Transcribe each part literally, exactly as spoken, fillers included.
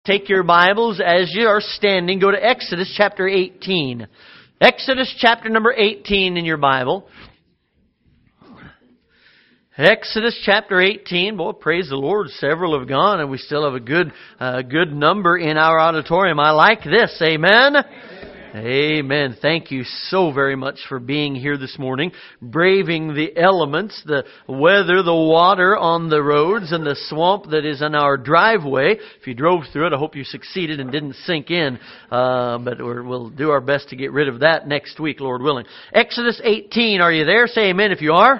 Take your Bibles as you are standing. Go to Exodus chapter eighteen. Exodus chapter number eighteen in your Bible. Exodus chapter eighteen. Boy, praise the Lord. Several have gone and we still have a good uh, good number in our auditorium. I like this. Amen? Amen. Thank you so very much for being here this morning, braving the elements, the weather, the water on the roads, and the swamp that is in our driveway. If you drove through it, I hope you succeeded and didn't sink in. Uh, but we're, we'll do our best to get rid of that next week, Lord willing. Exodus eighteen. Are you there? Say amen if you are.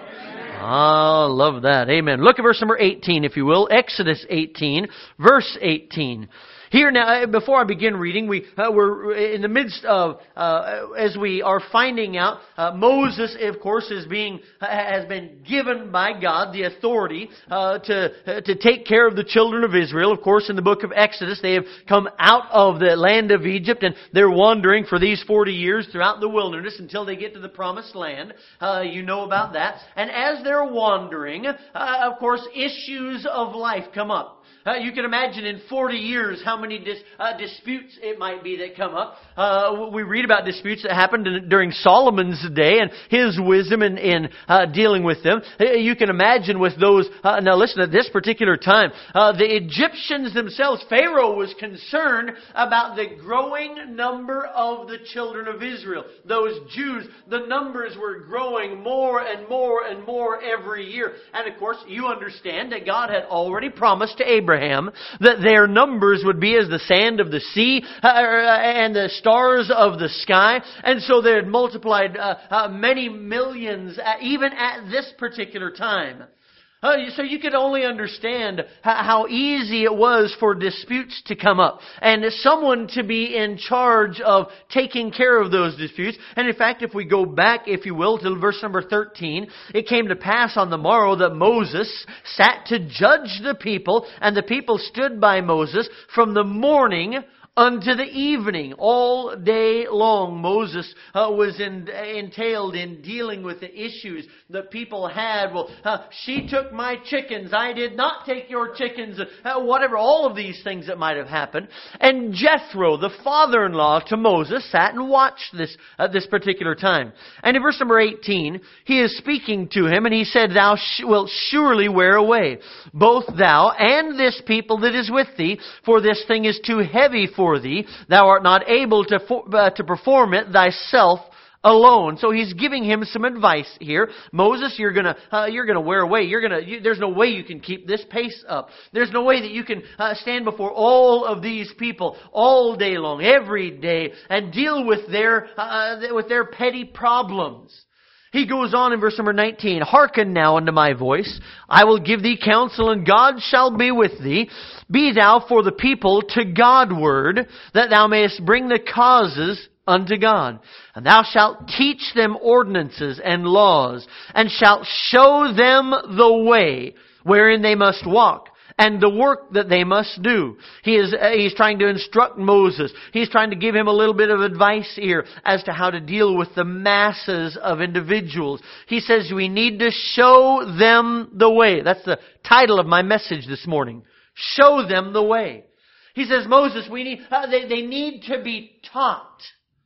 Ah, oh, love that. Amen. Look at verse number eighteen, if you will. Exodus eighteen, verse eighteen. Here now, before I begin reading, we, uh, we're in the midst of, uh, as we are finding out, uh, Moses, of course, is being, has been given by God the authority, uh, to, uh, to take care of the children of Israel. Of course, in the book of Exodus, they have come out of the land of Egypt and they're wandering for these forty years throughout the wilderness until they get to the promised land. Uh, you know about that. And as they're wandering, uh, of course, issues of life come up. Uh, you can imagine in forty years how many dis, uh, disputes it might be that come up. Uh, we read about disputes that happened in, during Solomon's day and his wisdom in, in uh, dealing with them. You can imagine with those, uh, now listen, at this particular time, uh, the Egyptians themselves, Pharaoh was concerned about the growing number of the children of Israel. Those Jews, the numbers were growing more and more and more every year. And of course, you understand that God had already promised to Abraham Abraham, that their numbers would be as the sand of the sea uh, and the stars of the sky. And so they had multiplied uh, uh, many millions uh, even at this particular time. Uh, so you could only understand how easy it was for disputes to come up and someone to be in charge of taking care of those disputes. And in fact, if we go back, if you will, to verse number thirteen, it came to pass on the morrow that Moses sat to judge the people, and the people stood by Moses from the morning unto the evening. All day long, Moses uh, was in, entailed in dealing with the issues that people had. Well, uh, she took my chickens. I did not take your chickens. Uh, whatever, all of these things that might have happened. And Jethro, the father-in-law to Moses, sat and watched this at this particular time. And in verse number eighteen, he is speaking to him, and he said, Thou sh- wilt surely wear away, both thou and this people that is with thee, for this thing is too heavy for For thee, thou art not able to for, uh, to perform it thyself alone. So he's giving him some advice here. Moses, you're gonna uh, you're gonna wear away. You're gonna. You, there's no way you can keep this pace up. There's no way that you can uh, stand before all of these people all day long, every day, and deal with their uh, with their petty problems. He goes on in verse number nineteen, Hearken now unto my voice. I will give thee counsel, and God shall be with thee. Be thou for the people to Godward, that thou mayest bring the causes unto God. And thou shalt teach them ordinances and laws, and shalt show them the way wherein they must walk, and the work that they must do. He is uh, he's trying to instruct Moses. He's trying to give him a little bit of advice here as to how to deal with the masses of individuals. He says we need to show them the way. That's the title of my message this morning. Show them the way. He says, Moses, we need uh, they, they need to be taught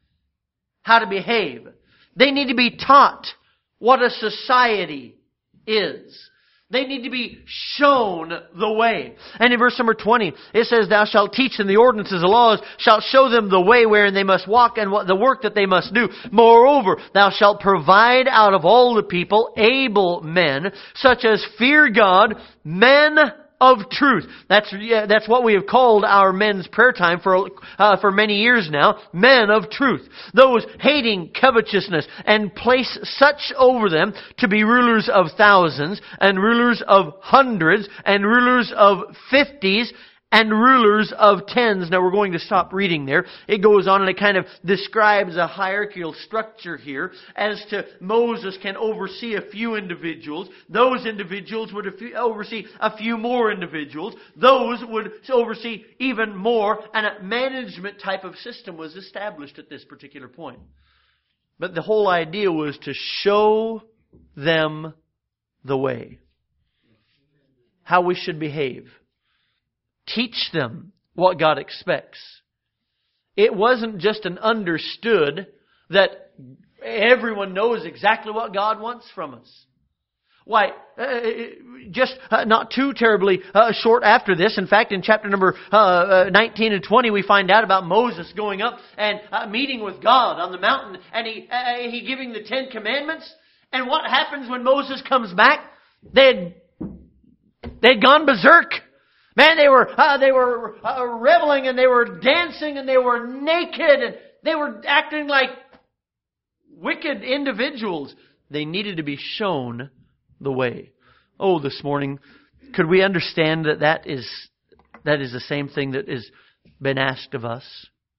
how to behave. They need to be taught what a society is. They need to be shown the way. And in verse number twenty, it says, Thou shalt teach them the ordinances, the laws, shalt show them the way wherein they must walk, and what the work that they must do. Moreover, thou shalt provide out of all the people able men, such as fear God, men of truth. That's yeah, that's what we have called our men's prayer time for uh, for many years now. Men of truth. Those hating covetousness, and place such over them to be rulers of thousands, and rulers of hundreds, and rulers of fifties, and rulers of tens. Now we're going to stop reading there. It goes on and it kind of describes a hierarchical structure here as to Moses can oversee a few individuals. Those individuals would oversee a few more individuals. Those would oversee even more. And a management type of system was established at this particular point. But the whole idea was to show them the way. How we should behave. Teach them what God expects. It wasn't just an understood that everyone knows exactly what God wants from us. Why, uh, just uh, not too terribly uh, short after this, in fact, in chapter number uh, uh, nineteen and twenty, we find out about Moses going up and uh, meeting with God on the mountain, and he uh, he giving the Ten Commandments. And what happens when Moses comes back? They had, they had gone berserk. Man, they were uh, they were uh, reveling, and they were dancing, and they were naked, and they were acting like wicked individuals. They needed to be shown the way. Oh, this morning, could we understand that that is that is the same thing that has been asked of us,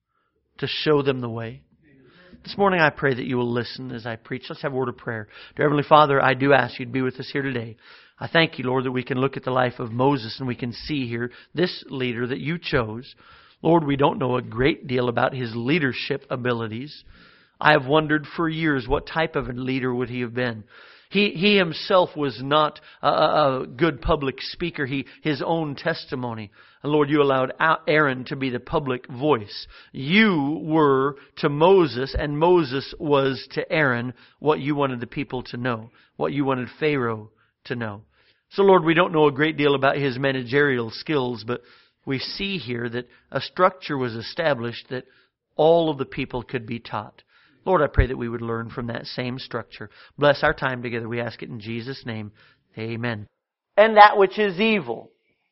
to show them the way? This morning I pray that you will listen as I preach. Let's have a word of prayer. Dear Heavenly Father, I do ask you to be with us here today. I thank you, Lord, that we can look at the life of Moses and we can see here this leader that you chose. Lord, we don't know a great deal about his leadership abilities. I have wondered for years what type of a leader would he have been. He he himself was not a, a good public speaker. He his own testimony. And Lord, you allowed Aaron to be the public voice. You were to Moses, and Moses was to Aaron what you wanted the people to know, what you wanted Pharaoh to know. So Lord, we don't know a great deal about his managerial skills, but we see here that a structure was established that all of the people could be taught. Lord, I pray that we would learn from that same structure. Bless our time together. We ask it in Jesus' name. Amen. And that which is evil.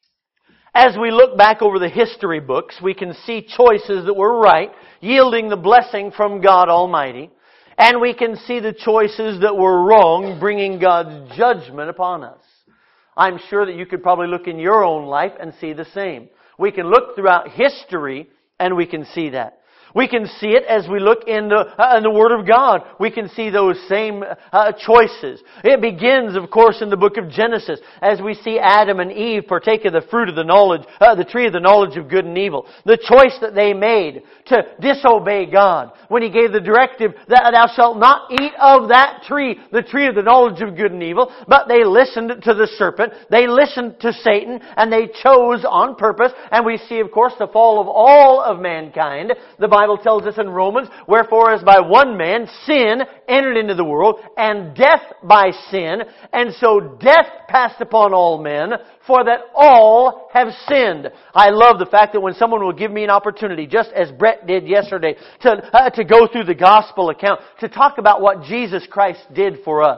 As we look back over the history books, we can see choices that were right, yielding the blessing from God Almighty. And we can see the choices that were wrong, bringing God's judgment upon us. I'm sure that you could probably look in your own life and see the same. We can look throughout history and we can see that. We can see it as we look in the, uh, in the Word of God. We can see those same uh, choices. It begins, of course, in the book of Genesis, as we see Adam and Eve partake of the fruit of the knowledge, uh, the tree of the knowledge of good and evil. The choice that they made to disobey God when He gave the directive that thou shalt not eat of that tree, the tree of the knowledge of good and evil. But they listened to the serpent. They listened to Satan, and they chose on purpose. And we see, of course, the fall of all of mankind. The Bible Bible tells us in Romans, wherefore as by one man sin entered into the world, and death by sin, and so death passed upon all men, for that all have sinned. I love the fact that when someone will give me an opportunity, just as Brett did yesterday, to, uh, to go through the gospel account, to talk about what Jesus Christ did for us.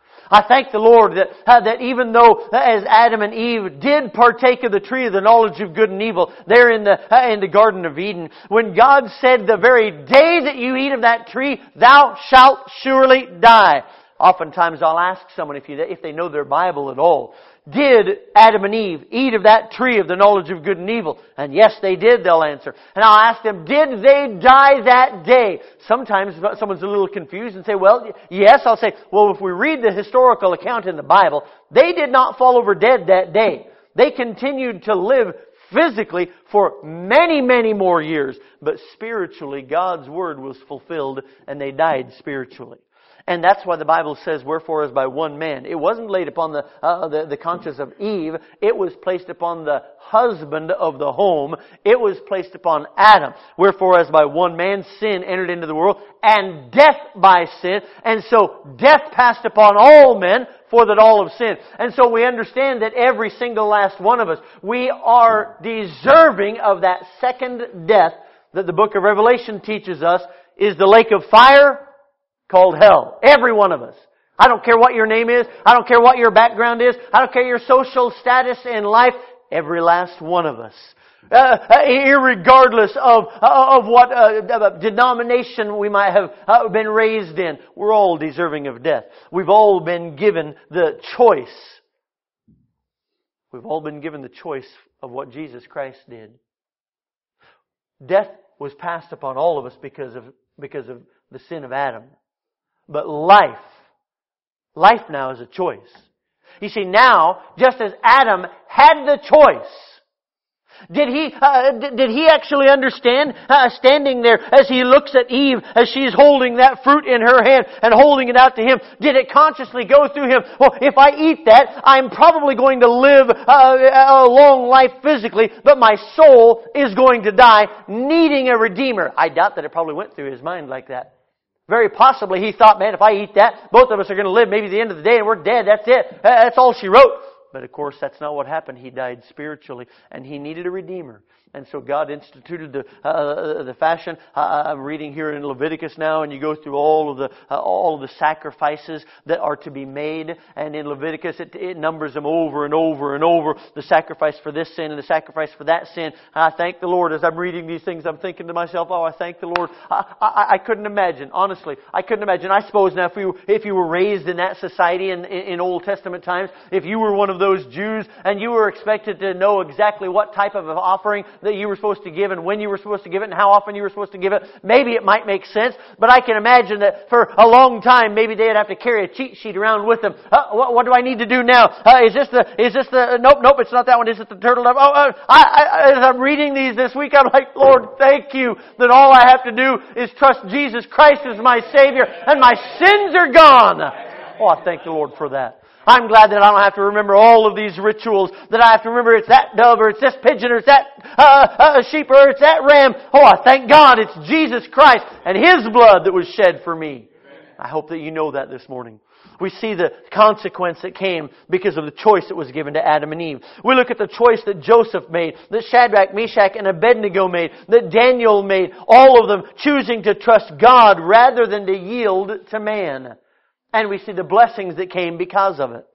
I thank the Lord that, uh, that even though uh, as Adam and Eve did partake of the tree of the knowledge of good and evil there in the, uh, in the Garden of Eden, when God said the very day that you eat of that tree, thou shalt surely die. Oftentimes I'll ask someone if, you, if they know their Bible at all, did Adam and Eve eat of that tree of the knowledge of good and evil? And yes, they did, they'll answer. And I'll ask them, did they die that day? Sometimes someone's a little confused and say, well, yes. I'll say, well, if we read the historical account in the Bible, they did not fall over dead that day. They continued to live physically for many, many more years. But spiritually, God's Word was fulfilled and they died spiritually. And that's why the Bible says, wherefore as by one man. It wasn't laid upon the, uh, the, the conscience of Eve. It was placed upon the husband of the home. It was placed upon Adam. Wherefore as by one man sin entered into the world, and death by sin. And so death passed upon all men, for that all have sinned. And so we understand that every single last one of us, we are deserving of that second death that the book of Revelation teaches us is the lake of fire called hell. Every one of us. I don't care what your name is. I don't care what your background is. I don't care your social status in life. Every last one of us. Uh, irregardless of, uh, of what uh, denomination we might have uh, been raised in. We're all deserving of death. We've all been given the choice. We've all been given the choice of what Jesus Christ did. Death was passed upon all of us because of, because of the sin of Adam. But life, life now is a choice. You see, now, just as Adam had the choice, Did he, uh, did, did he actually understand, uh, standing there as he looks at Eve, as she's holding that fruit in her hand and holding it out to him, did it consciously go through him, well, if I eat that, I'm probably going to live uh, a long life physically, but my soul is going to die, needing a Redeemer? I doubt that it probably went through his mind like that. Very possibly he thought, man, if I eat that, both of us are going to live maybe the end of the day and we're dead. That's it. That's all she wrote. But of course, that's not what happened. He died spiritually, and he needed a Redeemer. And so God instituted the uh, the fashion. Uh, I'm reading here in Leviticus now, and you go through all of the uh, all of the sacrifices that are to be made. And in Leviticus, it, it numbers them over and over and over. The sacrifice for this sin and the sacrifice for that sin. I thank the Lord. As I'm reading these things, I'm thinking to myself, oh, I thank the Lord. I, I, I couldn't imagine, honestly. I couldn't imagine. I suppose now if you, if you were raised in that society in, in, in Old Testament times, if you were one of those Jews and you were expected to know exactly what type of offering that you were supposed to give and when you were supposed to give it and how often you were supposed to give it, maybe it might make sense. But I can imagine that for a long time, maybe they'd have to carry a cheat sheet around with them. Uh, what, what do I need to do now? Uh, is this the, is this the, nope, nope, it's not that one. Is it the turtle dove? Oh, uh, I, I, as I'm reading these this week, I'm like, Lord, thank you that all I have to do is trust Jesus Christ as my Savior and my sins are gone. Oh, I thank the Lord for that. I'm glad that I don't have to remember all of these rituals, that I have to remember it's that dove or it's this pigeon or it's that uh, uh, sheep or it's that ram. Oh, I thank God it's Jesus Christ and His blood that was shed for me. I hope that you know that this morning. We see the consequence that came because of the choice that was given to Adam and Eve. We look at the choice that Joseph made, that Shadrach, Meshach, and Abednego made, that Daniel made, all of them choosing to trust God rather than to yield to man. And we see the blessings that came because of it.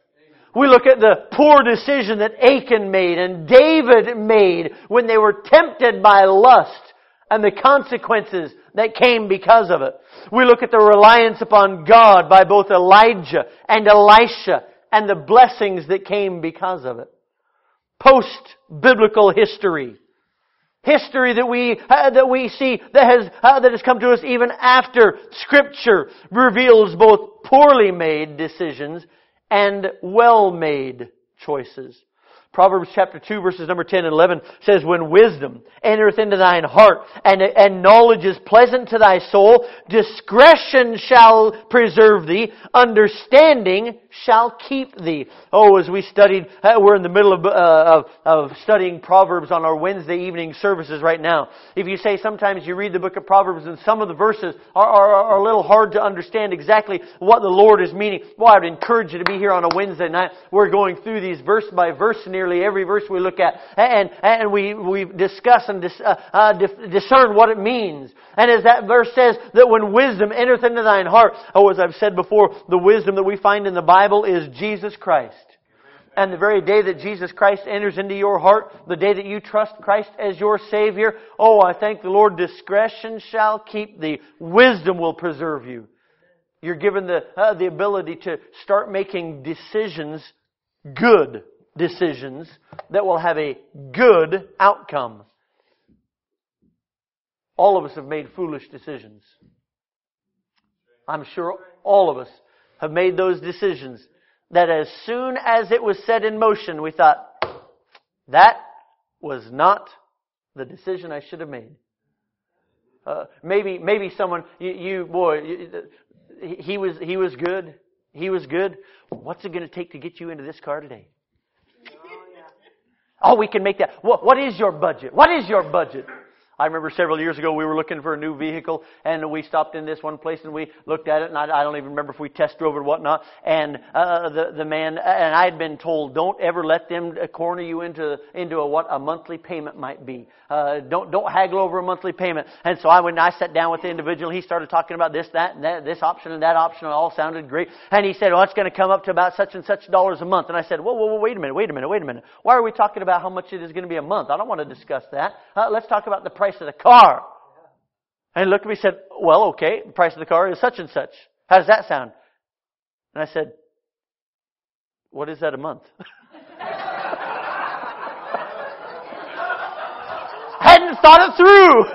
We look at the poor decision that Achan made and David made when they were tempted by lust and the consequences that came because of it. We look at the reliance upon God by both Elijah and Elisha and the blessings that came because of it. Post-biblical history. History that we uh, that we see that has uh, that has come to us even after Scripture reveals both poorly made decisions and well-made choices. Proverbs chapter two verses number ten and eleven says, when wisdom entereth into thine heart and, and knowledge is pleasant to thy soul, discretion shall preserve thee, understanding shall keep thee. Oh, as we studied, uh, we're in the middle of, uh, of, of studying Proverbs on our Wednesday evening services right now. If you say sometimes you read the book of Proverbs and some of the verses are, are, are a little hard to understand exactly what the Lord is meaning, well, I would encourage you to be here on a Wednesday night. We're going through these verse by verse nearly every verse we look at, and and we we discuss and dis, uh, uh, discern what it means. And as that verse says, that when wisdom entereth into thine heart, oh, as I've said before, the wisdom that we find in the Bible is Jesus Christ. And the very day that Jesus Christ enters into your heart, the day that you trust Christ as your Savior, oh, I thank the Lord, discretion shall keep thee. Wisdom will preserve you. You're given the uh, the ability to start making decisions, good decisions, that will have a good outcome. All of us have made foolish decisions. I'm sure all of us have made those decisions that as soon as it was set in motion, we thought, that was not the decision I should have made. Uh, maybe, maybe someone, you, you boy, you, he was, he was good. He was good. What's it going to take to get you into this car today? Oh, we can make that. What, what is your budget? What is your budget? I remember several years ago we were looking for a new vehicle and we stopped in this one place and we looked at it and I, I don't even remember if we test drove it or whatnot. And uh, the the man and I had been told, don't ever let them corner you into into a what a monthly payment might be. Uh, don't don't haggle over a monthly payment. And so I went and I sat down with the individual. He started talking about this, that, and that, this option and that option. It all sounded great. And he said, well, it's going to come up to about such and such dollars a month. And I said, whoa, whoa, whoa, wait a minute, wait a minute, wait a minute. Why are we talking about how much it is going to be a month? I don't want to discuss that. Uh, let's talk about the price of the car. And he looked at me and said, well, okay, the price of the car is such and such. How does that sound? And I said, what is that a month? Hadn't thought it through.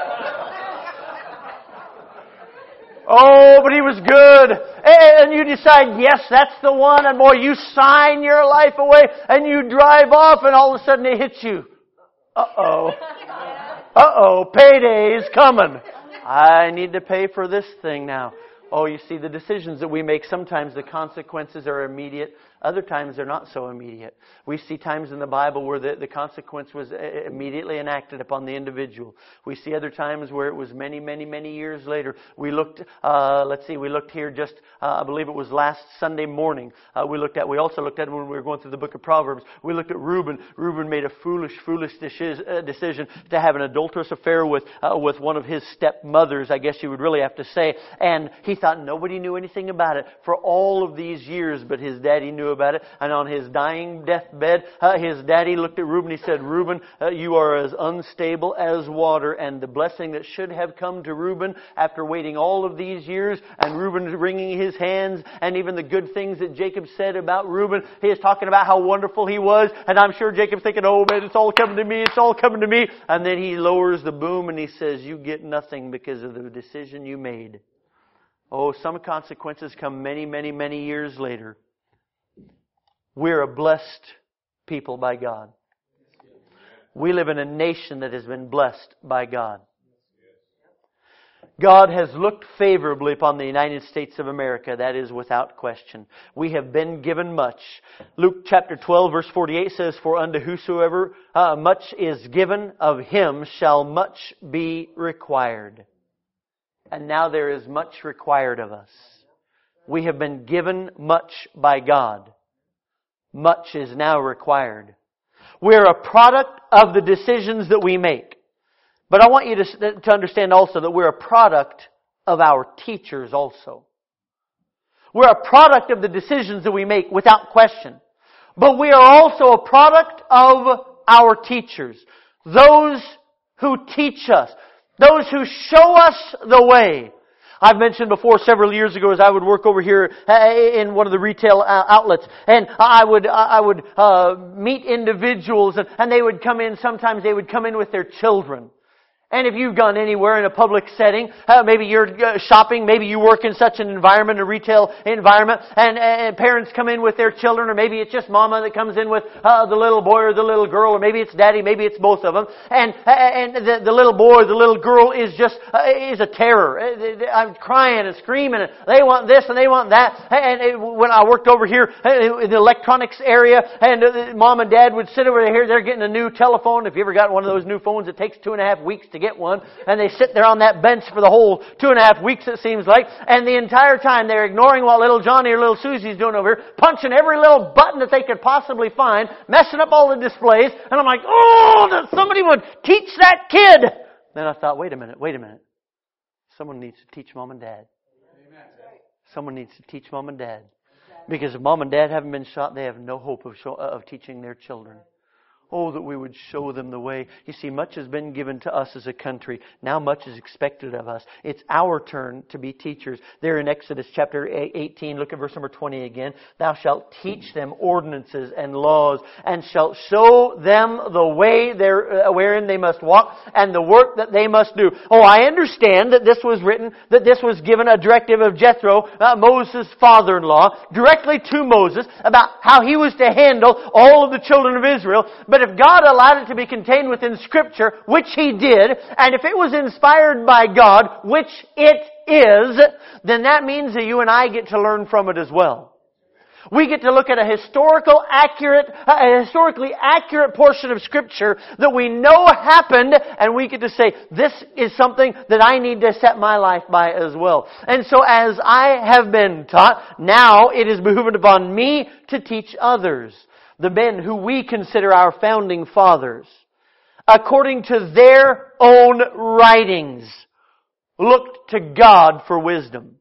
Oh, but he was good. And you decide, yes, that's the one. And boy, you sign your life away and you drive off and all of a sudden it hits you. Uh-oh. Uh-oh, payday's coming. I need to pay for this thing now. Oh, you see, the decisions that we make, sometimes the consequences are immediate. Other times they're not so immediate. We see times in the Bible where the, the consequence was immediately enacted upon the individual. We see other times where it was many, many, many years later. We looked, uh, let's see, we looked here just, uh, I believe it was last Sunday morning. Uh, we looked at, we also looked at when we were going through the book of Proverbs. We looked at Reuben. Reuben made a foolish, foolish decision to have an adulterous affair with, uh, with one of his stepmothers, I guess you would really have to say. And he thought nobody knew anything about it for all of these years, but his daddy knew about it. And on his dying deathbed, uh, his daddy looked at Reuben. He said, Reuben, uh, you are as unstable as water. And the blessing that should have come to Reuben after waiting all of these years, and Reuben wringing his hands, and even the good things that Jacob said about Reuben, he is talking about how wonderful he was. And I'm sure Jacob's thinking, oh man, it's all coming to me, it's all coming to me. And then he lowers the boom and he says, you get nothing because of the decision you made. Oh, some consequences come many, many, many years later. We're a blessed people by God. We live in a nation that has been blessed by God. God has looked favorably upon the United States of America. That is without question. We have been given much. Luke chapter twelve verse forty-eight says, for unto whosoever uh, much is given, of him shall much be required. And now there is much required of us. We have been given much by God. Much is now required. We're a product of the decisions that we make. But I want you to, to understand also that we're a product of our teachers also. We're a product of the decisions that we make without question. But we are also a product of our teachers. Those who teach us. Those who show us the way. I've mentioned before several years ago as I would work over here in one of the retail outlets, and I would I would uh, meet individuals, and, and they would come in. Sometimes they would come in with their children. And if you've gone anywhere in a public setting, uh, maybe you're uh, shopping, maybe you work in such an environment, a retail environment, and, and parents come in with their children, or maybe it's just mama that comes in with uh, the little boy or the little girl, or maybe it's daddy, maybe it's both of them, and and the, the little boy or the little girl is just uh, is a terror. I'm crying and screaming, and they want this and they want that. And it, when I worked over here in the electronics area, and uh, mom and dad would sit over here, they're getting a new telephone. If you ever got one of those new phones, it takes two and a half weeks to get one, and they sit there on that bench for the whole two and a half weeks, it seems like, and the entire time they're ignoring what little Johnny or little Susie's doing over here, punching every little button that they could possibly find, messing up all the displays, and I'm like, oh, that somebody would teach that kid. Then I thought, wait a minute, wait a minute. Someone needs to teach mom and dad. Someone needs to teach mom and dad. Because if mom and dad haven't been shot, they have no hope of, show, of teaching their children. Oh, that we would show them the way. You see, much has been given to us as a country. Now much is expected of us. It's our turn to be teachers. There in Exodus chapter eighteen, look at verse number twenty again. Thou shalt teach them ordinances and laws, and shalt show them the way there, uh, wherein they must walk, and the work that they must do. Oh, I understand that this was written, that this was given a directive of Jethro, uh, Moses' father-in-law, directly to Moses, about how he was to handle all of the children of Israel. But But if God allowed it to be contained within Scripture, which He did, and if it was inspired by God, which it is, then that means that you and I get to learn from it as well. We get to look at a historical accurate, a historically accurate portion of Scripture that we know happened, and we get to say, this is something that I need to set my life by as well. And so as I have been taught, now it is behooving upon me to teach others. The men who we consider our founding fathers, according to their own writings, looked to God for wisdom.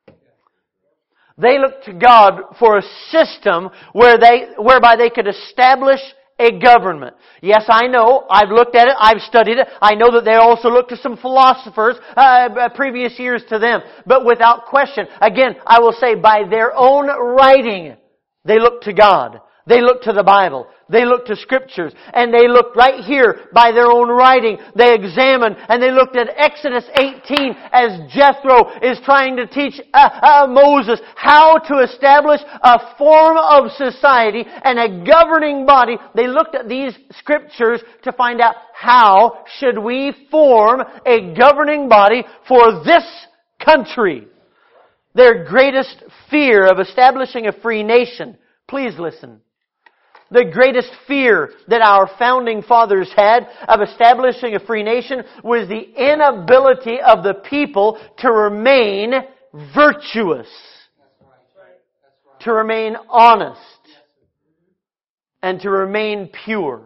They looked to God for a system where they, whereby they could establish a government. Yes, I know. I've looked at it. I've studied it. I know that they also looked to some philosophers uh, previous years to them. But without question, again, I will say by their own writing, they looked to God. They looked to the Bible. They looked to Scriptures. And they looked right here by their own writing. They examined and they looked at Exodus eighteen as Jethro is trying to teach uh, uh, Moses how to establish a form of society and a governing body. They looked at these Scriptures to find out how should we form a governing body for this country. Their greatest fear of establishing a free nation. Please listen. The greatest fear that our founding fathers had of establishing a free nation was the inability of the people to remain virtuous, to remain honest, and to remain pure.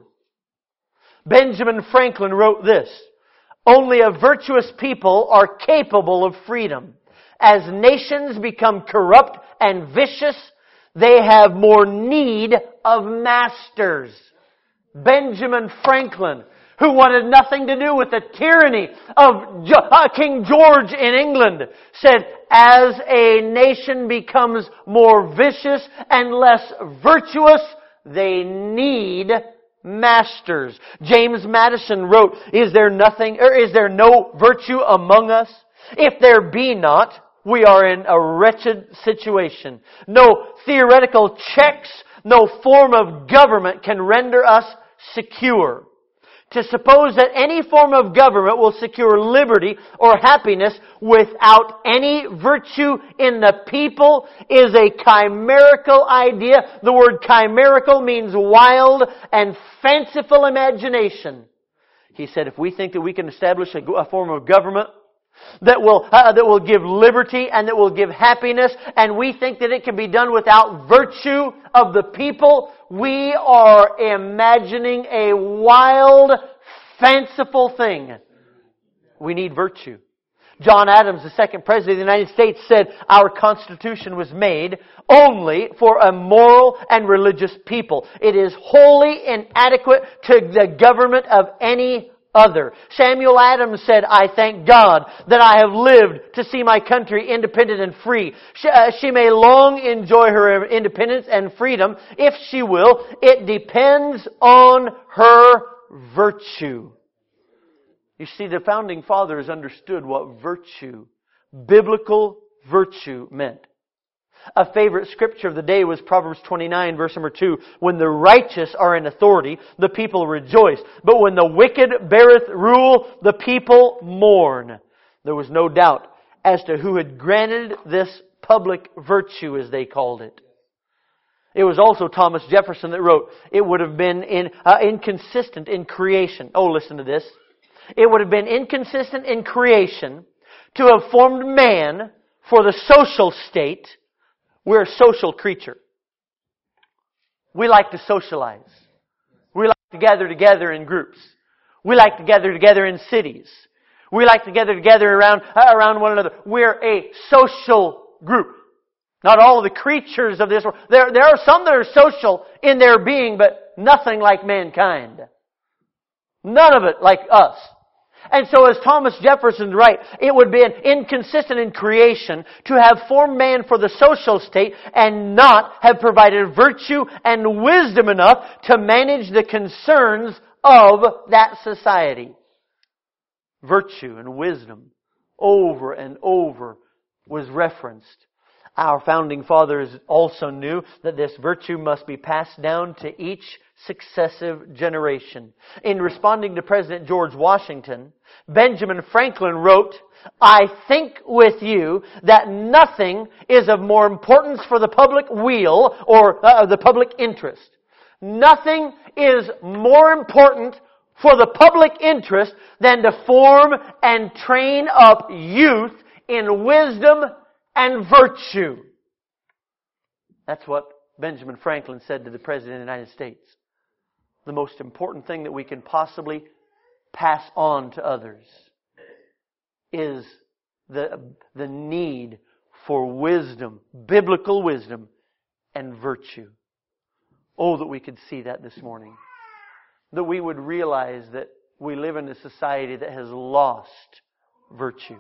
Benjamin Franklin wrote this, "Only a virtuous people are capable of freedom. As nations become corrupt and vicious, they have more need of masters." Benjamin Franklin, who wanted nothing to do with the tyranny of King George in England, said, as a nation becomes more vicious and less virtuous, they need masters. James Madison wrote, "Is there nothing, or is there no virtue among us? If there be not, we are in a wretched situation. No theoretical checks, no form of government can render us secure. To suppose that any form of government will secure liberty or happiness without any virtue in the people is a chimerical idea." The word chimerical means wild and fanciful imagination. He said, if we think that we can establish a, a form of government that will uh, that will give liberty and that will give happiness, and we think that it can be done without virtue of the people, we are imagining a wild, fanciful thing. We need virtue. John Adams, the second President of the United States, said, "Our Constitution was made only for a moral and religious people. It is wholly inadequate to the government of any other." Samuel Adams said, "I thank God that I have lived to see my country independent and free. She, uh, she may long enjoy her independence and freedom, if she will. It depends on her virtue." You see, the founding fathers understood what virtue, biblical virtue, meant. A favorite scripture of the day was Proverbs twenty-nine, verse number two. "When the righteous are in authority, the people rejoice. But when the wicked beareth rule, the people mourn." There was no doubt as to who had granted this public virtue, as they called it. It was also Thomas Jefferson that wrote, it would have been in, uh, inconsistent in creation. Oh, listen to this. It would have been inconsistent in creation to have formed man for the social state. We're a social creature. We like to socialize. We like to gather together in groups. We like to gather together in cities. We like to gather together around, uh, around one another. We're a social group. Not all of the creatures of this world. There, there are some that are social in their being, but nothing like mankind. None of it like us. And so as Thomas Jefferson writes, it would be inconsistent in creation to have formed man for the social state and not have provided virtue and wisdom enough to manage the concerns of that society. Virtue and wisdom over and over was referenced. Our founding fathers also knew that this virtue must be passed down to each successive generation. In responding to President George Washington, Benjamin Franklin wrote, "I think with you that nothing is of more importance for the public weal or uh, the public interest. Nothing is more important for the public interest than to form and train up youth in wisdom and virtue." That's what Benjamin Franklin said to the President of the United States. The most important thing that we can possibly pass on to others is the, the need for wisdom, biblical wisdom, and virtue. Oh, that we could see that this morning. That we would realize that we live in a society that has lost virtue.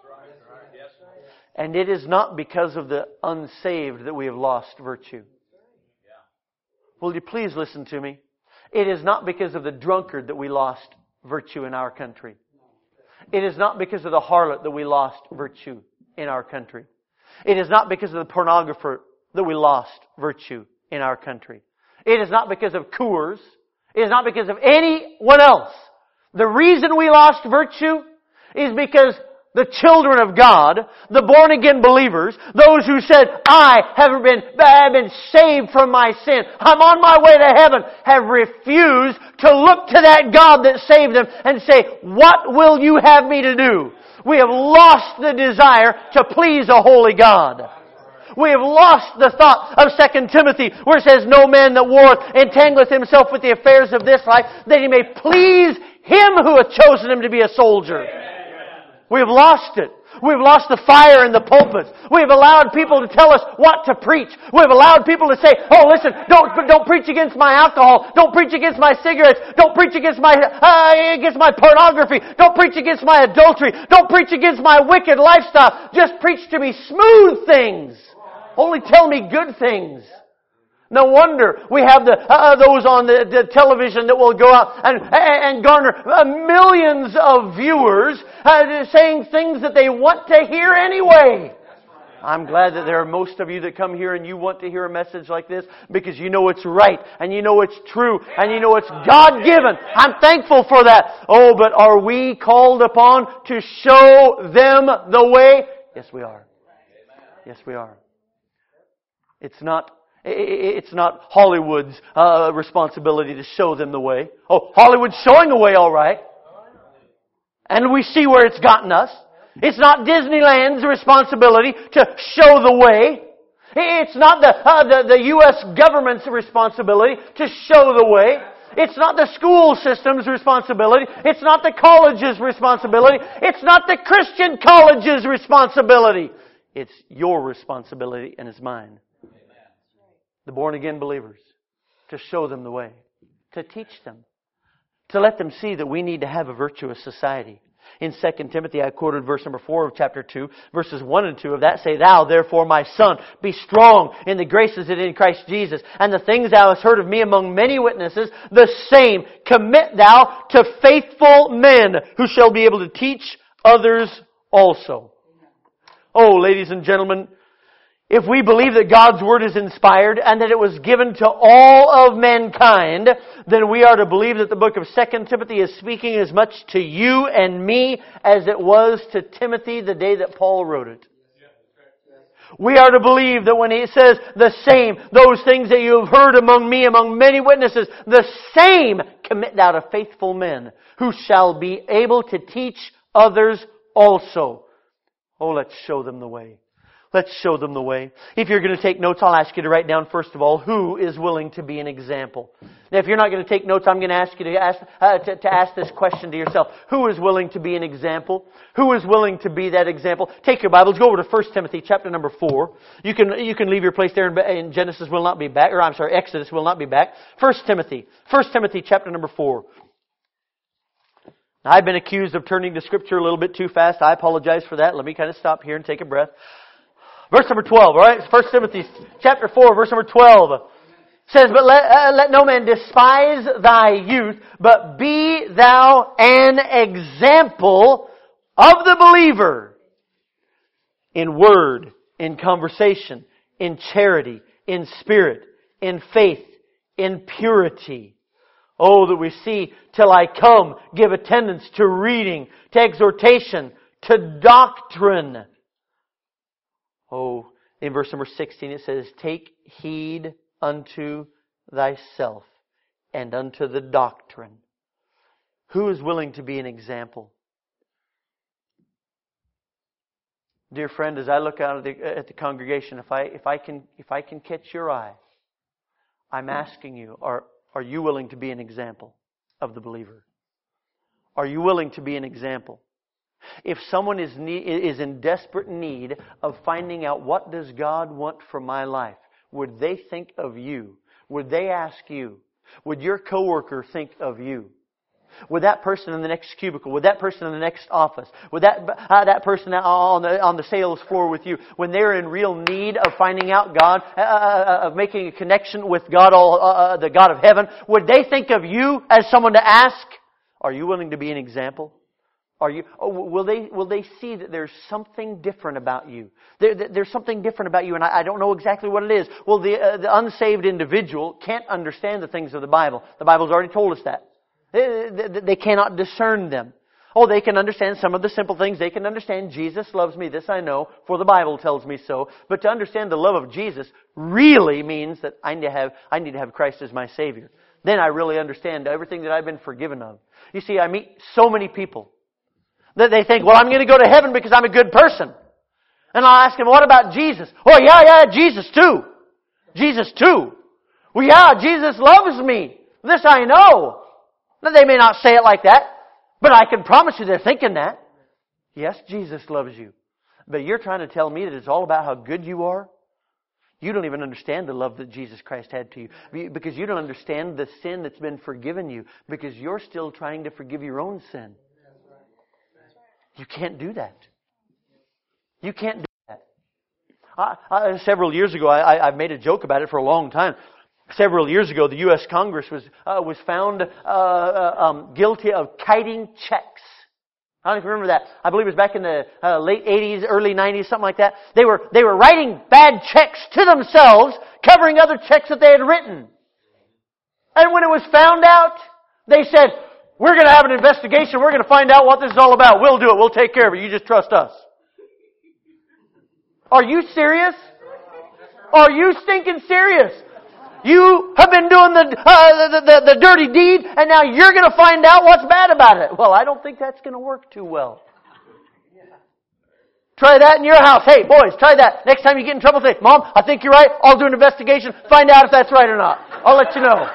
And it is not because of the unsaved that we have lost virtue. Will you please listen to me? It is not because of the drunkard that we lost virtue in our country. It is not because of the harlot that we lost virtue in our country. It is not because of the pornographer that we lost virtue in our country. It is not because of Coors. It is not because of anyone else. The reason we lost virtue is because the children of God, the born-again believers, those who said, I have been, have been saved from my sin, I'm on my way to heaven, have refused to look to that God that saved them and say, what will you have me to do? We have lost the desire to please a holy God. We have lost the thought of Second Timothy, where it says, no man that warreth entangleth himself with the affairs of this life, that he may please him who hath chosen him to be a soldier. We have lost it. We've lost the fire in the pulpits. We've allowed people to tell us what to preach. We've allowed people to say, oh, listen, don't, don't preach against my alcohol. Don't preach against my cigarettes. Don't preach against my, uh, against my pornography. Don't preach against my adultery. Don't preach against my wicked lifestyle. Just preach to me smooth things. Only tell me good things. No wonder we have the uh, those on the, the television that will go out and, and garner uh, millions of viewers uh, saying things that they want to hear anyway. I'm glad that there are most of you that come here and you want to hear a message like this because you know it's right and you know it's true and you know it's God-given. I'm thankful for that. Oh, but are we called upon to show them the way? Yes, we are. Yes, we are. It's not It's not Hollywood's uh, responsibility to show them the way. Oh, Hollywood's showing the way, all right. And we see where it's gotten us. It's not Disneyland's responsibility to show the way. It's not the, uh, the, the U S government's responsibility to show the way. It's not the school system's responsibility. It's not the college's responsibility. It's not the Christian college's responsibility. It's your responsibility and it's mine. The born-again believers, to show them the way, to teach them, to let them see that we need to have a virtuous society. In Second Timothy, I quoted verse number four of chapter two, verses one and two of that say, Thou, therefore, my son, be strong in the graces that are in Christ Jesus, and the things thou hast heard of me among many witnesses, the same commit thou to faithful men, who shall be able to teach others also. Oh, ladies and gentlemen, if we believe that God's Word is inspired and that it was given to all of mankind, then we are to believe that the book of Second Timothy is speaking as much to you and me as it was to Timothy the day that Paul wrote it. We are to believe that when he says the same, those things that you have heard among me, among many witnesses, the same commit thou to faithful men who shall be able to teach others also. Oh, let's show them the way. Let's show them the way. If you're going to take notes, I'll ask you to write down, first of all, who is willing to be an example. Now, if you're not going to take notes, I'm going to ask you to ask, uh, to, to ask this question to yourself. Who is willing to be an example? Who is willing to be that example? Take your Bibles, go over to First Timothy chapter number four. You can, you can leave your place there and Genesis will not be back, or I'm sorry, Exodus will not be back. First Timothy. First Timothy chapter number four. Now, I've been accused of turning to Scripture a little bit too fast. I apologize for that. Let me kind of stop here and take a breath. Verse number twelve, all right? First Timothy chapter four, verse number twelve says, But let, uh, let no man despise thy youth, but be thou an example of the believer in word, in conversation, in charity, in spirit, in faith, in purity. Oh, that we see till I come, give attendance to reading, to exhortation, to doctrine. Oh, in verse number sixteen it says, Take heed unto thyself and unto the doctrine. Who is willing to be an example? Dear friend, as I look out at the, at the congregation, if I, if I can, if I can catch your eye, I'm asking you, are, are you willing to be an example of the believer? Are you willing to be an example? If someone is is in desperate need of finding out what does God want from my life, would they think of you? Would they ask you? Would your coworker think of you? Would that person in the next cubicle, would that person in the next office, would that uh, that person on the on the sales floor with you, when they're in real need of finding out God, uh, of making a connection with God, all uh, the God of heaven, would they think of you as someone to ask? Are you willing to be an example? Are you? Oh, will they? Will they see that there's something different about you? There, there's something different about you, and I, I don't know exactly what it is. Well, the, uh, the unsaved individual can't understand the things of the Bible. The Bible's already told us that. They, they, they cannot discern them. Oh, they can understand some of the simple things. They can understand Jesus loves me. This I know, for the Bible tells me so. But to understand the love of Jesus really means that I need to have I need to have Christ as my Savior. Then I really understand everything that I've been forgiven of. You see, I meet so many people that they think, well, I'm going to go to heaven because I'm a good person. And I'll ask them, what about Jesus? Oh, yeah, yeah, Jesus too. Jesus too. Well, yeah, Jesus loves me. This I know. Now, they may not say it like that, but I can promise you they're thinking that. Yes, Jesus loves you. But you're trying to tell me that it's all about how good you are? You don't even understand the love that Jesus Christ had to you. Because you don't understand the sin that's been forgiven you. Because you're still trying to forgive your own sin. You can't do that. You can't do that. I, I, several years ago, I, I, I've made a joke about it for a long time. Several years ago, the U S Congress was uh, was found uh, uh, um, guilty of kiting checks. I don't know if you remember that. I believe it was back in the uh, late eighties, early nineties, something like that. They were they were writing bad checks to themselves, covering other checks that they had written. And when it was found out, they said, we're going to have an investigation. We're going to find out what this is all about. We'll do it. We'll take care of it. You just trust us. Are you serious? Are you stinking serious? You have been doing the, uh, the, the, the dirty deed, and now you're going to find out what's bad about it. Well, I don't think that's going to work too well. Try that in your house. Hey, boys, try that. Next time you get in trouble, say, Mom, I think you're right. I'll do an investigation. Find out if that's right or not. I'll let you know.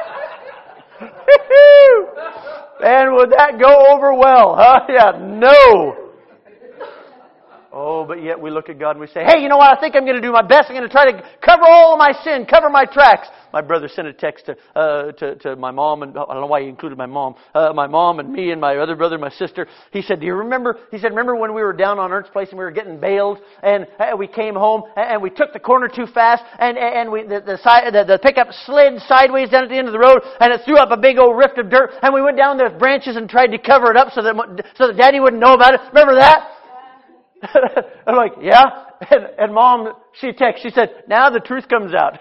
And would that go over well? Huh? Yeah, no. Oh, but yet we look at God and we say, hey, you know what? I think I'm going to do my best. I'm going to try to cover all of my sin, cover my tracks. My brother sent a text to uh, to, to my mom, and I don't know why he included my mom, uh, my mom and me and my other brother, my sister. He said, do you remember? He said, remember when we were down on Ernst's Place and we were getting bailed, and uh, we came home and we took the corner too fast, and and we the the, side, the the pickup slid sideways down at the end of the road, and it threw up a big old rift of dirt, and we went down the branches and tried to cover it up so that so that Daddy wouldn't know about it. Remember that? I'm like, yeah. And, and Mom, she texted, she said, now the truth comes out.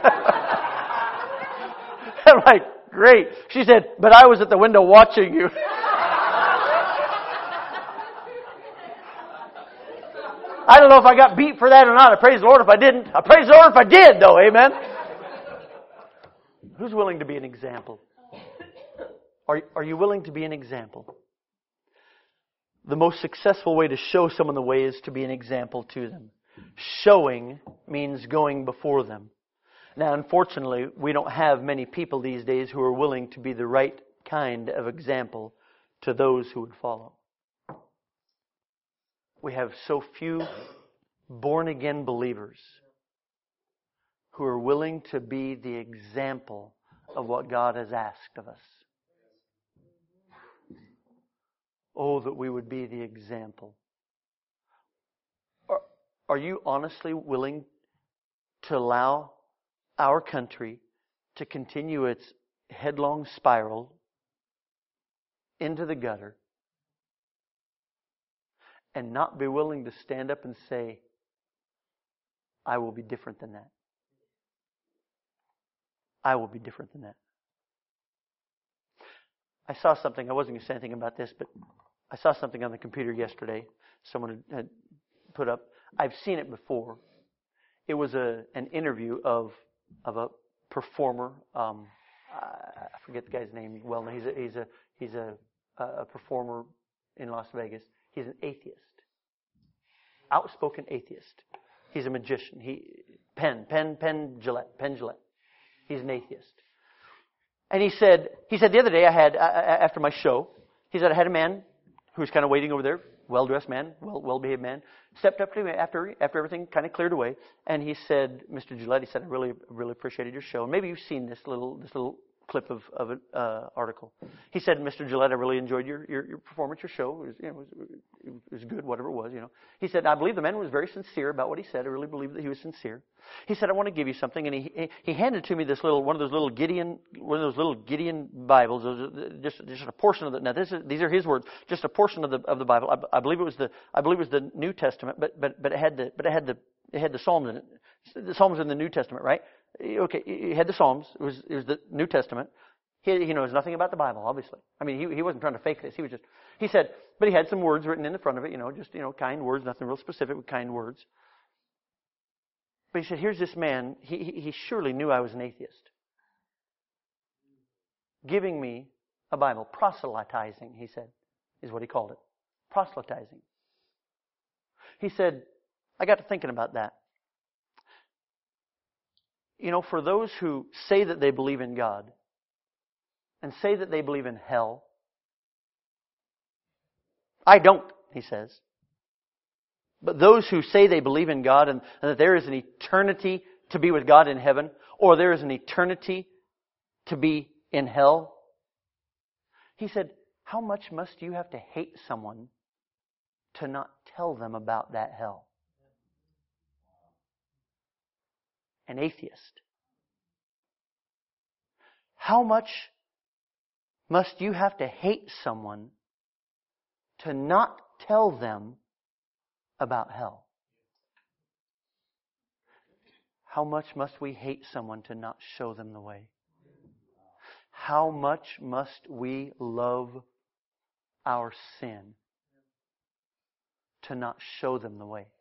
I'm like, great. She said, but I was at the window watching you. I don't know if I got beat for that or not. I praise the Lord if I didn't. I praise the Lord if I did, though. Amen. Who's willing to be an example? Are, are you willing to be an example? The most successful way to show someone the way is to be an example to them. Showing means going before them. Now, unfortunately, we don't have many people these days who are willing to be the right kind of example to those who would follow. We have so few born-again believers who are willing to be the example of what God has asked of us. Oh, that we would be the example. Are, are you honestly willing to allow our country to continue its headlong spiral into the gutter and not be willing to stand up and say, I will be different than that? I will be different than that. I saw something, I wasn't going to say anything about this, but I saw something on the computer yesterday. Someone had put up. I've seen it before. It was a an interview of of a performer. Um, I forget the guy's name. Well, he's a he's a he's a a performer in Las Vegas. He's an atheist, outspoken atheist. He's a magician. He Penn Penn Penn Jillette Penn Jillette. He's an atheist. And he said, he said the other day I had, uh, after my show, he said I had a man who was kind of waiting over there, well-dressed man, well, well-behaved man, stepped up to me after after everything kind of cleared away, and he said, Mister Gillette, he said, I really really appreciated your show. And maybe you've seen this little this little clip of, of an uh, article. He said, Mister Gillette, I really enjoyed your, your, your performance, your show. It was, you know, it, was, it was good, whatever it was, you know. He said, I believe the man was very sincere about what he said. I really believe that he was sincere. He said, I want to give you something. And he he handed to me this little, one of those little Gideon, one of those little Gideon Bibles. Those, just, just a portion of the, now this is, these are his words, just a portion of the, of the Bible. I, I believe it was the, I believe it was the New Testament, but, but, but it had the, but it had the, it had the Psalms in it. The Psalms in the New Testament, right? Okay, it had the Psalms. It was, it was the New Testament. He, he knows nothing about the Bible, obviously. I mean, he, he wasn't trying to fake this. He was just, he said, but he had some words written in the front of it, you know, just, you know, kind words, nothing real specific, but kind words. But he said, here's this man, he, he, he surely knew I was an atheist. Giving me a Bible, proselytizing, he said, is what he called it. Proselytizing. He said, I got to thinking about that. You know, for those who say that they believe in God and say that they believe in hell, I don't, he says. But those who say they believe in God and, and that there is an eternity to be with God in heaven, or there is an eternity to be in hell, he said, how much must you have to hate someone to not tell them about that hell? An atheist. How much must you have to hate someone to not tell them about hell? How much must we hate someone to not show them the way? How much must we love our sin to not show them the way?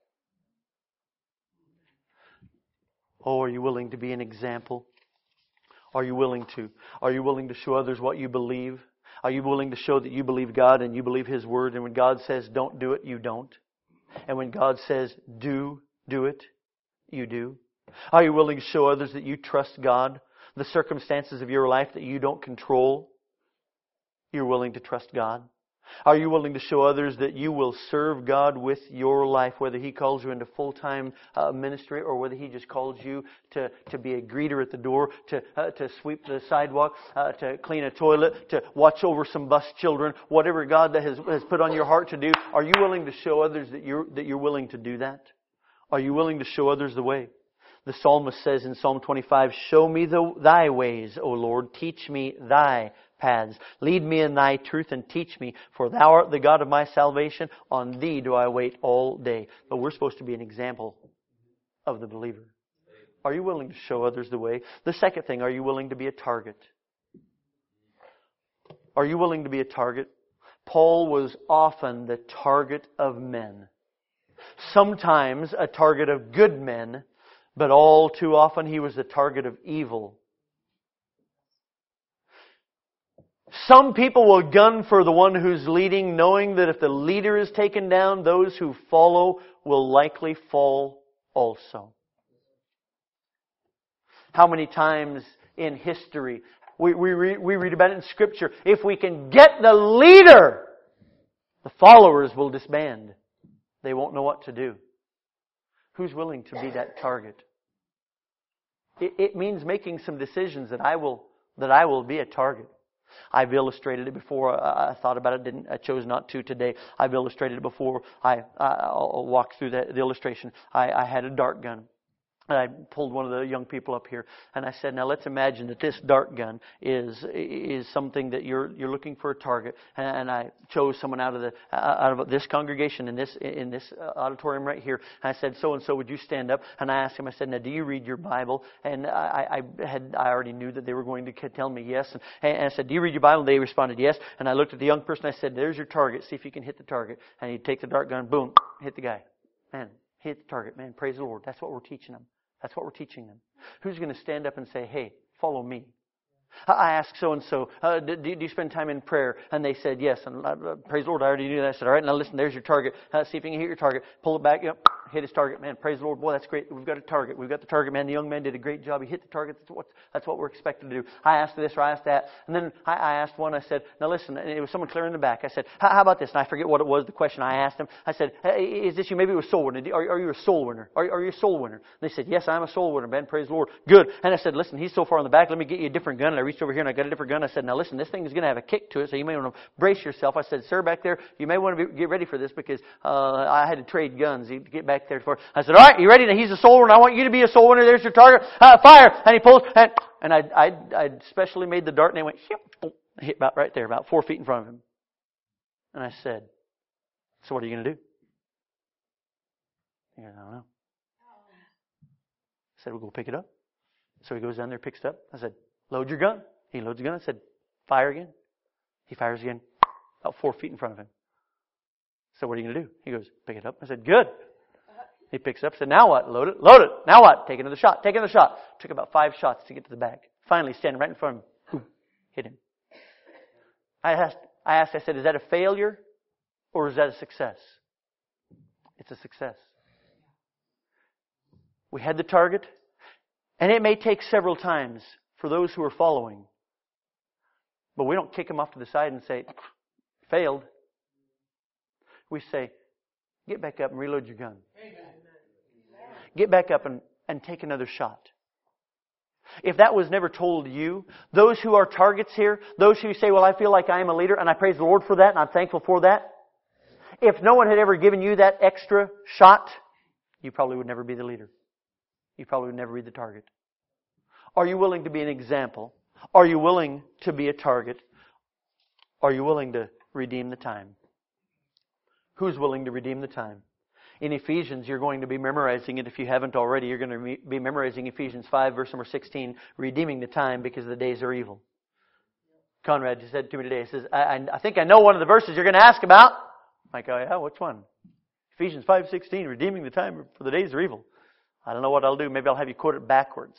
Oh, are you willing to be an example? Are you willing to? Are you willing to show others what you believe? Are you willing to show that you believe God and you believe His Word? And when God says don't do it, you don't. And when God says do, do it, you do. Are you willing to show others that you trust God? The circumstances of your life that you don't control, you're willing to trust God? Are you willing to show others that you will serve God with your life, whether He calls you into full-time uh, ministry or whether He just calls you to, to be a greeter at the door, to uh, to sweep the sidewalk, uh, to clean a toilet, to watch over some bus children, whatever God that has, has put on your heart to do? Are you willing to show others that you're, that you're willing to do that? Are you willing to show others the way? The psalmist says in Psalm twenty-five, show me the, Thy ways, O Lord, teach me Thy paths. Lead me in Thy truth and teach me, for Thou art the God of my salvation. On Thee do I wait all day. But we're supposed to be an example of the believer. Are you willing to show others the way? The second thing, are you willing to be a target? Are you willing to be a target? Paul was often the target of men. Sometimes a target of good men, but all too often he was the target of evil. Some people will gun for the one who's leading, knowing that if the leader is taken down, those who follow will likely fall also. How many times in history we, we, read, we read about it in Scripture, if we can get the leader, the followers will disband. They won't know what to do. Who's willing to be that target? It, it means making some decisions that I will that I will be a target. I've illustrated it before. I thought about it. Didn't I chose not to today. I've illustrated it before. I I'll walk through the, the illustration. I, I had a dart gun. And I pulled one of the young people up here, and I said, "Now let's imagine that this dart gun is is something that you're you're looking for a target." And I chose someone out of the out of this congregation in this in this auditorium right here. And I said, "So and so, would you stand up?" And I asked him. I said, "Now, do you read your Bible?" And I, I had I already knew that they were going to tell me yes. And, and I said, "Do you read your Bible?" And they responded yes. And I looked at the young person. I said, "There's your target. See if you can hit the target." And he'd take the dart gun, boom, hit the guy. Man, hit the target. Man, praise the Lord. That's what we're teaching them. That's what we're teaching them. Who's going to stand up and say, "Hey, follow me"? I asked so-and-so, uh, do, do you spend time in prayer? And they said yes. And uh, praise the Lord, I already knew that. I said, all right, now listen, there's your target. Uh, see if you can hit your target. Pull it back. Yep, hit his target. Man, praise the Lord. Boy, that's great. We've got a target. We've got the target. Man, the young man did a great job. He hit the target. That's what, that's what we're expected to do. I asked this or I asked that. And then I, I asked one, I said, now listen, and it was someone clear in the back. I said, how about this? And I forget what it was, the question I asked him. I said, hey, is this you? Maybe it was soul winner. Are, are you a soul winner? Are, are you a soul winner? And they said, yes, I'm a soul winner, Ben. Praise the Lord. Good. And I said, listen, he's so far in the back. Let me get you a different gun. And I reached over here and I got a different gun. I said, now listen, this thing is going to have a kick to it, so you may want to brace yourself. I said, sir, back there, you may want to be, get ready for this because uh, I had to trade guns. You get back there for. I said, all right, you ready? Now he's a soul winner. I want you to be a soul winner. There's your target. Uh, fire! And he pulls, and, and I, I, I specially made the dart, and it went, hit about right there, about four feet in front of him. And I said, so what are you going to do? He goes, I don't know. I said, we'll go pick it up. So he goes down there, picks it up. I said, load your gun. He loads the gun. I said, fire again. He fires again, about four feet in front of him. So what are you going to do? He goes, pick it up. I said, good. He picks it up. I said, now what? Load it. Load it. Now what? Take another shot. Take another shot. Took about five shots to get to the back. Finally, standing right in front of him, boom, hit him. I asked, I asked, I said, is that a failure or is that a success? It's a success. We had the target. And it may take several times for those who are following. But we don't kick them off to the side and say, failed. We say, get back up and reload your gun. Amen. Get back up and, and take another shot. If that was never told to you, those who are targets here, those who say, well, I feel like I am a leader, and I praise the Lord for that, and I'm thankful for that. If no one had ever given you that extra shot, you probably would never be the leader. You probably would never be the target. Are you willing to be an example? Are you willing to be a target? Are you willing to redeem the time? Who's willing to redeem the time? In Ephesians, you're going to be memorizing it. If you haven't already, you're going to be memorizing Ephesians five, verse number sixteen, redeeming the time because the days are evil. Conrad just said to me today, he says, I, I think I know one of the verses you're going to ask about. I'm like, oh yeah, which one? Ephesians five sixteen, redeeming the time for the days are evil. I don't know what I'll do. Maybe I'll have you quote it backwards.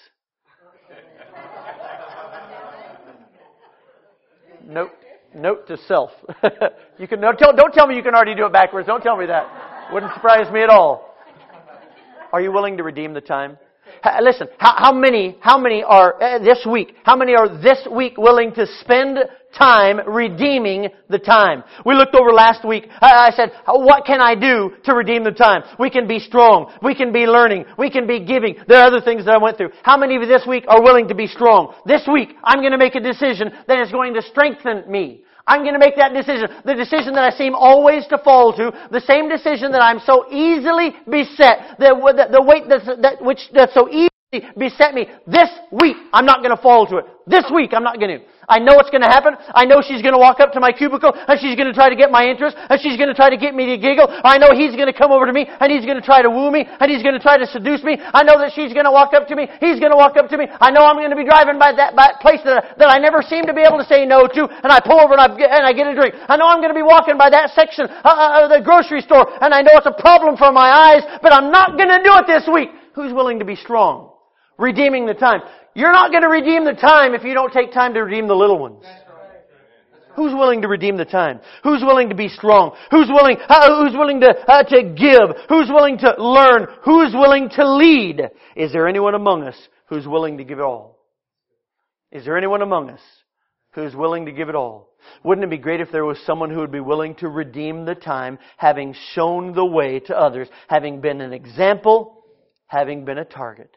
Note, note to self. You can don't tell, don't tell me you can already do it backwards. Don't tell me that. Wouldn't surprise me at all. Are you willing to redeem the time? Listen, how, how many, how many are uh, this week? How many are this week willing to spend time redeeming the time? We looked over last week. I, I said, what can I do to redeem the time? We can be strong. We can be learning. We can be giving. There are other things that I went through. How many of you this week are willing to be strong? This week, I'm going to make a decision that is going to strengthen me. I'm going to make that decision. The decision that I seem always to fall to. The same decision that I'm so easily beset. The, the, the weight that's, that, which, that's so easily beset me. This week, I'm not going to fall to it. This week, I'm not going to. I know what's going to happen. I know she's going to walk up to my cubicle and she's going to try to get my interest and she's going to try to get me to giggle. I know he's going to come over to me and he's going to try to woo me and he's going to try to seduce me. I know that she's going to walk up to me. He's going to walk up to me. I know I'm going to be driving by that by place that, that I never seem to be able to say no to, and I pull over and I, and I get a drink. I know I'm going to be walking by that section of the grocery store and I know it's a problem for my eyes, but I'm not going to do it this week. Who's willing to be strong? Redeeming the time. You're not going to redeem the time if you don't take time to redeem the little ones. Who's willing to redeem the time? Who's willing to be strong? Who's willing, uh, who's willing to, uh, to give? Who's willing to learn? Who's willing to lead? Is there anyone among us who's willing to give it all? Is there anyone among us who's willing to give it all? Wouldn't it be great if there was someone who would be willing to redeem the time, having shown the way to others, having been an example, having been a target?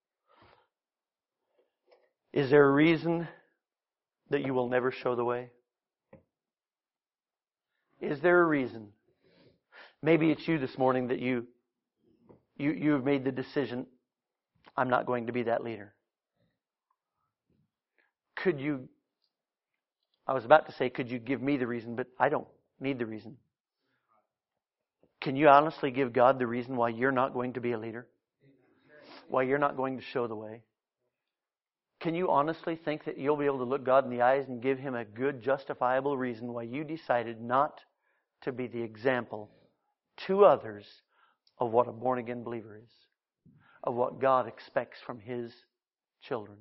Is there a reason that you will never show the way? Is there a reason? Maybe it's you this morning that you, you, you have made the decision, I'm not going to be that leader. Could you, I was about to say, could you give me the reason, but I don't need the reason. Can you honestly give God the reason why you're not going to be a leader? Why you're not going to show the way? Can you honestly think that you'll be able to look God in the eyes and give Him a good, justifiable reason why you decided not to be the example to others of what a born-again believer is? Of what God expects from His children?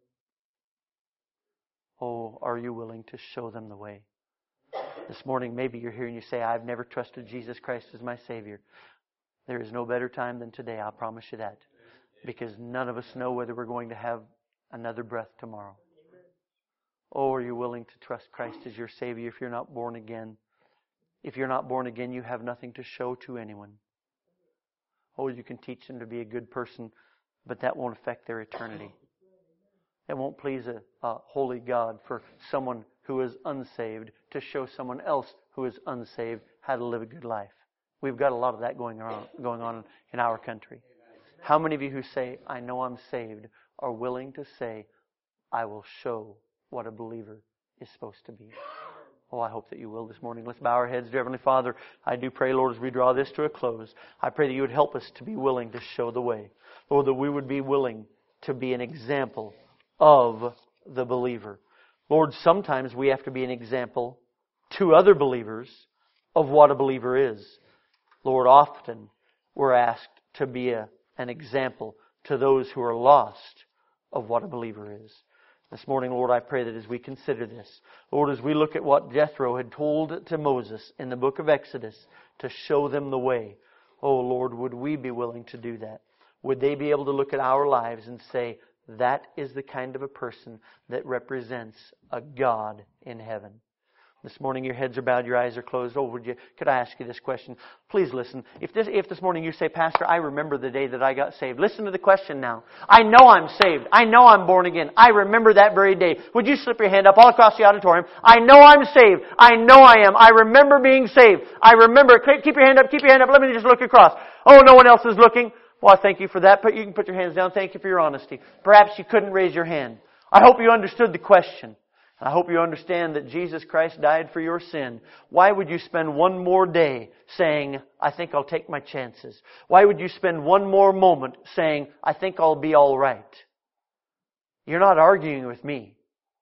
Oh, are you willing to show them the way? This morning, maybe you're here and you say, I've never trusted Jesus Christ as my Savior. There is no better time than today, I'll promise you that. Because none of us know whether we're going to have another breath tomorrow. Oh, are you willing to trust Christ as your Savior if you're not born again? If you're not born again, you have nothing to show to anyone. Oh, you can teach them to be a good person, but that won't affect their eternity. It won't please a, a holy God for someone who is unsaved to show someone else who is unsaved how to live a good life. We've got a lot of that going on, going on in our country. How many of you who say, I know I'm saved, are willing to say, I will show what a believer is supposed to be? Oh, I hope that you will this morning. Let's bow our heads. Dear Heavenly Father, I do pray, Lord, as we draw this to a close, I pray that you would help us to be willing to show the way. Lord, that we would be willing to be an example of the believer. Lord, sometimes we have to be an example to other believers of what a believer is. Lord, often we're asked to be a, an example to those who are lost of what a believer is. This morning, Lord, I pray that as we consider this, Lord, as we look at what Jethro had told to Moses in the book of Exodus to show them the way, oh Lord, would we be willing to do that? Would they be able to look at our lives and say, that is the kind of a person that represents a God in heaven? This morning your heads are bowed, your eyes are closed. Oh, would you? Could I ask you this question? Please listen. If this, if this morning you say, Pastor, I remember the day that I got saved. Listen to the question now. I know I'm saved. I know I'm born again. I remember that very day. Would you slip your hand up all across the auditorium? I know I'm saved. I know I am. I remember being saved. I remember. Keep your hand up. Keep your hand up. Let me just look across. Oh, no one else is looking. Well, I thank you for that. But you can put your hands down. Thank you for your honesty. Perhaps you couldn't raise your hand. I hope you understood the question. I hope you understand that Jesus Christ died for your sin. Why would you spend one more day saying, I think I'll take my chances? Why would you spend one more moment saying, I think I'll be all right? You're not arguing with me.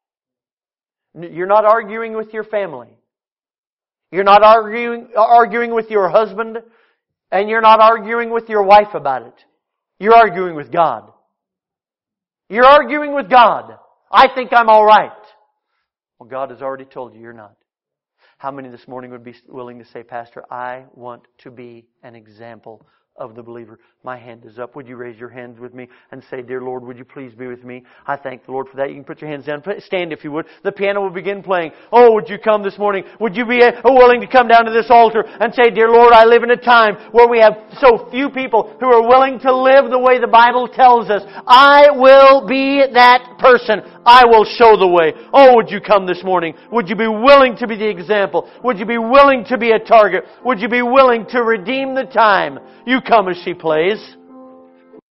You're not arguing with your family. You're not arguing, arguing with your husband, and you're not arguing with your wife about it. You're arguing with God. You're arguing with God. I think I'm all right. Well, God has already told you you're not. How many this morning would be willing to say, Pastor, I want to be an example of the believer? My hand is up. Would you raise your hands with me and say, Dear Lord, would you please be with me? I thank the Lord for that. You can put your hands down. Stand if you would. The piano will begin playing. Oh, would you come this morning? Would you be willing to come down to this altar and say, Dear Lord, I live in a time where we have so few people who are willing to live the way the Bible tells us. I will be that person. I will show the way. Oh, would you come this morning? Would you be willing to be the example? Would you be willing to be a target? Would you be willing to redeem the time? You come as she plays.